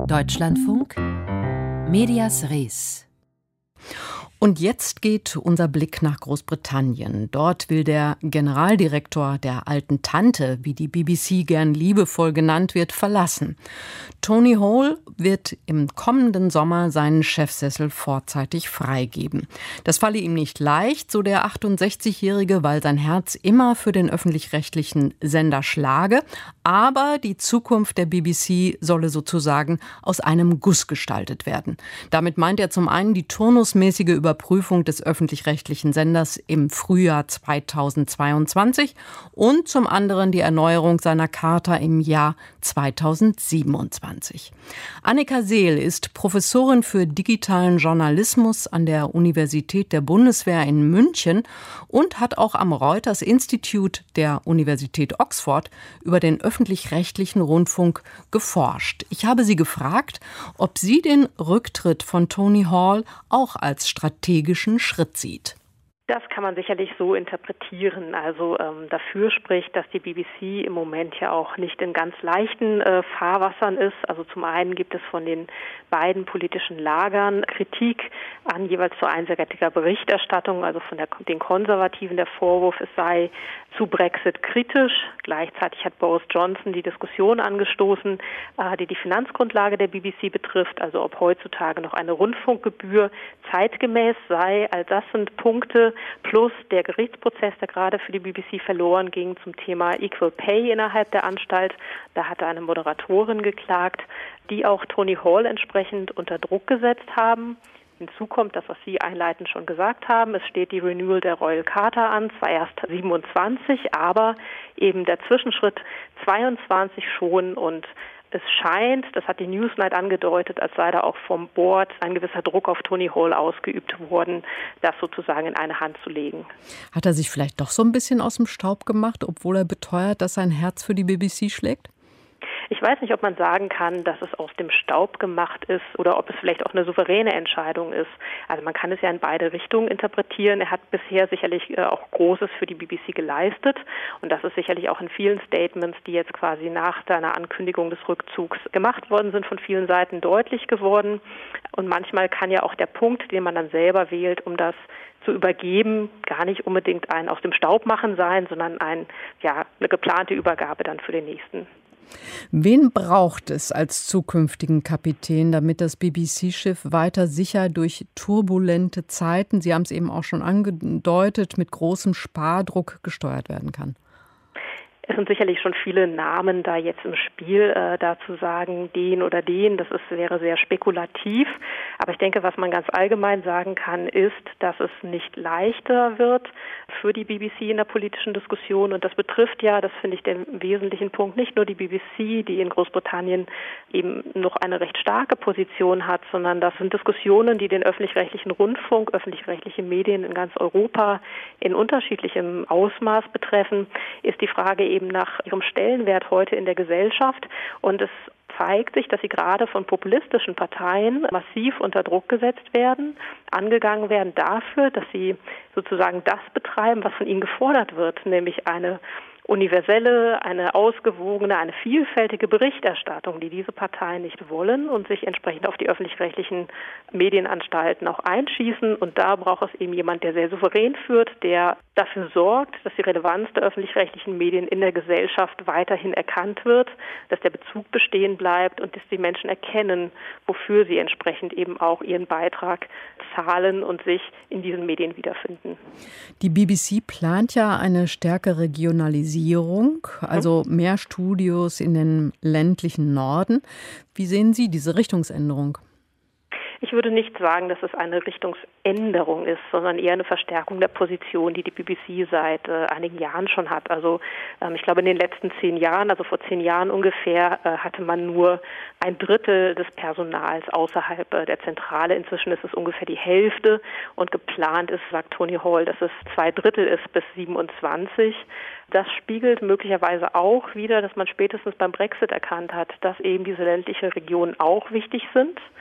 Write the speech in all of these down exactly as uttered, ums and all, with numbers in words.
Deutschlandfunk Medias Res. Und jetzt geht unser Blick nach Großbritannien. Dort will der Generaldirektor der alten Tante, wie die B B C gern liebevoll genannt wird, verlassen. Tony Hall wird im kommenden Sommer seinen Chefsessel vorzeitig freigeben. Das falle ihm nicht leicht, so der achtundsechzigjährige, weil sein Herz immer für den öffentlich-rechtlichen Sender schlage. Aber die Zukunft der B B C solle sozusagen aus einem Guss gestaltet werden. Damit meint er zum einen die turnusmäßige Überprüfung des öffentlich-rechtlichen Senders im Frühjahr zweitausendzweiundzwanzig und zum anderen die Erneuerung seiner Charta im Jahr zweitausendsiebenundzwanzig. Annika Seel ist Professorin für digitalen Journalismus an der Universität der Bundeswehr in München und hat auch am Reuters Institut der Universität Oxford über den öffentlich-rechtlichen Rundfunk geforscht. Ich habe sie gefragt, ob sie den Rücktritt von Tony Hall auch als strategischen Schritt sieht. Das kann man sicherlich so interpretieren. Also ähm, dafür spricht, dass die B B C im Moment ja auch nicht in ganz leichten äh, Fahrwassern ist. Also zum einen gibt es von den beiden politischen Lagern Kritik an jeweils zu einseitiger Berichterstattung, also von der, den Konservativen der Vorwurf, es sei zu Brexit kritisch. Gleichzeitig hat Boris Johnson die Diskussion angestoßen, äh, die die Finanzgrundlage der B B C betrifft, also ob heutzutage noch eine Rundfunkgebühr zeitgemäß sei. All das sind Punkte, plus der Gerichtsprozess, der gerade für die B B C verloren ging zum Thema Equal Pay innerhalb der Anstalt. Da hatte eine Moderatorin geklagt, die auch Tony Hall entsprechend unter Druck gesetzt haben. Hinzu kommt das, was Sie einleitend schon gesagt haben. Es steht die Renewal der Royal Charta an, zwar erst siebenundzwanzig, aber eben der Zwischenschritt zweiundzwanzig schon. Und es scheint, das hat die Newsnight angedeutet, als sei da auch vom Board ein gewisser Druck auf Tony Hall ausgeübt worden, das sozusagen in eine Hand zu legen. Hat er sich vielleicht doch so ein bisschen aus dem Staub gemacht, obwohl er beteuert, dass sein Herz für die B B C schlägt? Ich weiß nicht, ob man sagen kann, dass es aus dem Staub gemacht ist oder ob es vielleicht auch eine souveräne Entscheidung ist. Also man kann es ja in beide Richtungen interpretieren. Er hat bisher sicherlich auch Großes für die B B C geleistet und das ist sicherlich auch in vielen Statements, die jetzt quasi nach seiner Ankündigung des Rückzugs gemacht worden sind, von vielen Seiten deutlich geworden. Und manchmal kann ja auch der Punkt, den man dann selber wählt, um das zu übergeben, gar nicht unbedingt ein aus dem Staub machen sein, sondern ein, ja, eine geplante Übergabe dann für den nächsten. Wen braucht es als zukünftigen Kapitän, damit das B B C-Schiff weiter sicher durch turbulente Zeiten, Sie haben es eben auch schon angedeutet, mit großem Spardruck gesteuert werden kann? Es sind sicherlich schon viele Namen da jetzt im Spiel, äh, da zu sagen, den oder den, das ist, wäre sehr spekulativ. Aber ich denke, was man ganz allgemein sagen kann, ist, dass es nicht leichter wird für die B B C in der politischen Diskussion. Und das betrifft ja, das finde ich den wesentlichen Punkt, nicht nur die B B C, die in Großbritannien eben noch eine recht starke Position hat, sondern das sind Diskussionen, die den öffentlich-rechtlichen Rundfunk, öffentlich-rechtliche Medien in ganz Europa in unterschiedlichem Ausmaß betreffen, ist die Frage eben nach ihrem Stellenwert heute in der Gesellschaft. Und es zeigt sich, dass sie gerade von populistischen Parteien massiv unter Druck gesetzt werden, angegangen werden dafür, dass sie sozusagen das betreiben, was von ihnen gefordert wird, nämlich eine universelle, eine ausgewogene, eine vielfältige Berichterstattung, die diese Parteien nicht wollen und sich entsprechend auf die öffentlich-rechtlichen Medienanstalten auch einschießen. Und da braucht es eben jemand, der sehr souverän führt, der dafür sorgt, dass die Relevanz der öffentlich-rechtlichen Medien in der Gesellschaft weiterhin erkannt wird, dass der Bezug bestehen bleibt und dass die Menschen erkennen, wofür sie entsprechend eben auch ihren Beitrag zahlen und sich in diesen Medien wiederfinden. Die B B C plant ja eine stärkere Regionalisierung, also mehr Studios in den ländlichen Norden. Wie sehen Sie diese Richtungsänderung? Ich würde nicht sagen, dass es eine Richtungsänderung ist, sondern eher eine Verstärkung der Position, die die B B C seit äh, einigen Jahren schon hat. Also ähm, ich glaube, in den letzten zehn Jahren, also vor zehn Jahren ungefähr, äh, hatte man nur ein Drittel des Personals außerhalb äh, der Zentrale. Inzwischen ist es ungefähr die Hälfte und geplant ist, sagt Tony Hall, dass es zwei Drittel ist bis siebenundzwanzig. Das spiegelt möglicherweise auch wieder, dass man spätestens beim Brexit erkannt hat, dass eben diese ländlichen Regionen auch wichtig sind.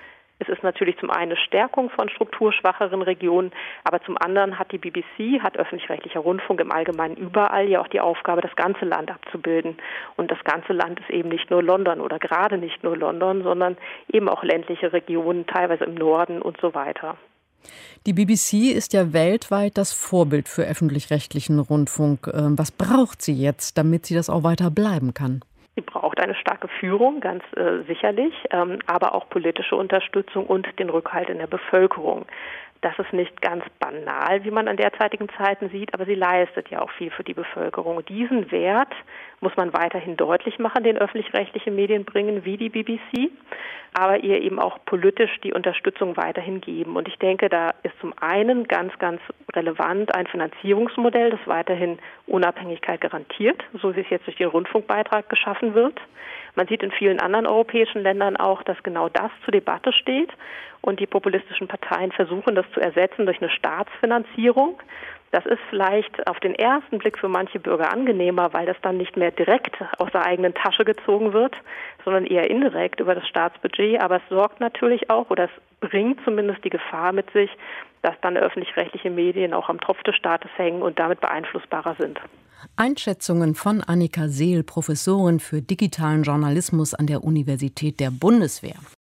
Es ist natürlich zum einen eine Stärkung von strukturschwacheren Regionen, aber zum anderen hat die B B C, hat öffentlich-rechtlicher Rundfunk im Allgemeinen überall ja auch die Aufgabe, das ganze Land abzubilden. Und das ganze Land ist eben nicht nur London oder gerade nicht nur London, sondern eben auch ländliche Regionen, teilweise im Norden und so weiter. Die B B C ist ja weltweit das Vorbild für öffentlich-rechtlichen Rundfunk. Was braucht sie jetzt, damit sie das auch weiter bleiben kann? Sie braucht eine starke Führung, ganz äh, sicherlich, ähm, aber auch politische Unterstützung und den Rückhalt in der Bevölkerung. Das ist nicht ganz banal, wie man an derzeitigen Zeiten sieht, aber sie leistet ja auch viel für die Bevölkerung. Diesen Wert muss man weiterhin deutlich machen, den öffentlich-rechtliche Medien bringen, wie die B B C, aber ihr eben auch politisch die Unterstützung weiterhin geben. Und ich denke, da ist zum einen ganz, ganz relevant ein Finanzierungsmodell, das weiterhin Unabhängigkeit garantiert, so wie es jetzt durch den Rundfunkbeitrag geschaffen wird. Man sieht in vielen anderen europäischen Ländern auch, dass genau das zur Debatte steht und die populistischen Parteien versuchen, das zu ersetzen durch eine Staatsfinanzierung. Das ist vielleicht auf den ersten Blick für manche Bürger angenehmer, weil das dann nicht mehr direkt aus der eigenen Tasche gezogen wird, sondern eher indirekt über das Staatsbudget. Aber es sorgt natürlich auch, oder es bringt zumindest die Gefahr mit sich, dass dann öffentlich-rechtliche Medien auch am Tropf des Staates hängen und damit beeinflussbarer sind. Einschätzungen von Annika Seel, Professorin für digitalen Journalismus an der Universität der Bundeswehr.